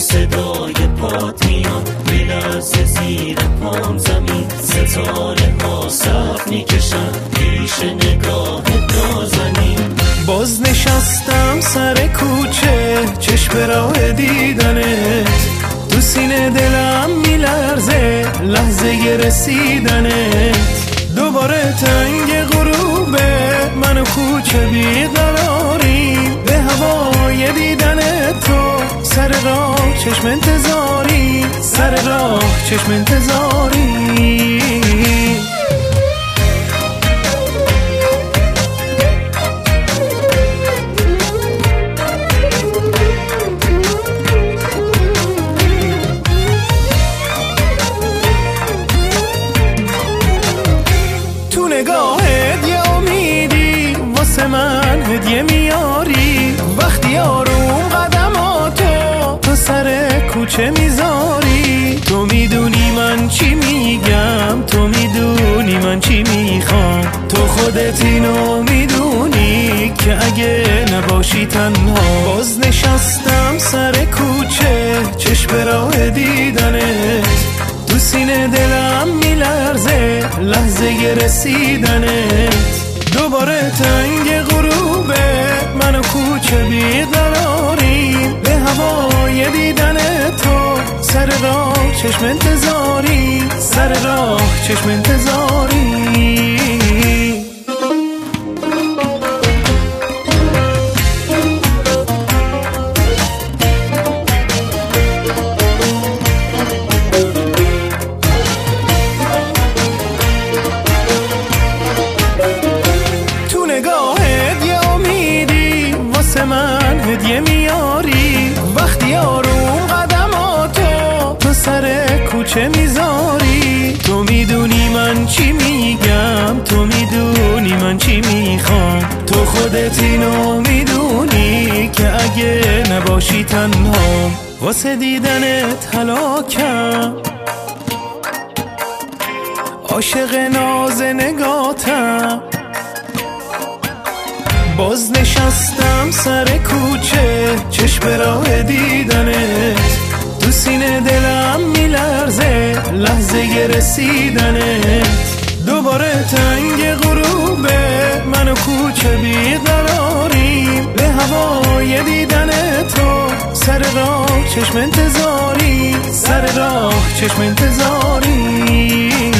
صدای پات میاد میلرزه زیر پام زمین، ستاره ها صف میکشن پیش نگاه نازنین. باز نشستم سر کوچه چشم راه دیدنت، تو سینه دلم میلرزه لحظه رسیدنت. دوباره تنگ غروبه من و کوچه بیقراریم، به هوای دیدن تو سر راه چشم انتظاری، سر راه چشم انتظاری. نگاهت یه امیدی واسه من هدیه میاری، وقتی آروم قدماتو تو سر کوچه میذاری. تو میدونی من چی میگم، تو میدونی من چی میخوام، تو خودت اینو میدونی که اگه نباشی تنها. باز نشستم سر کوچه چشم راه دیدنت، تو سینه دلم میلرزه لحظه رسیدنت. دوباره تنگ غروبه من و کوچه بیقراریم، به هوای دیدن تو سر راه چشم انتظاری، سر راه چشم انتظاری. من هدیه میاری، وقتی آروم قدماتو تو سر کوچه میذاری. تو میدونی من چی میگم، تو میدونی من چی میخوام، تو خودت اینو میدونی که اگه نباشی تنها. واسه دیدنت هلاکم، عاشق ناز نگاتم. باز نشستم سر کوچه چشم راه دیدنت، تو سینه دلم میلرزه لحظه رسیدنت. دوباره تنگ غروبه من و کوچه بیقراریم، به هوای دیدن تو سر راه چشم انتظاری، سر راه چشم انتظاری.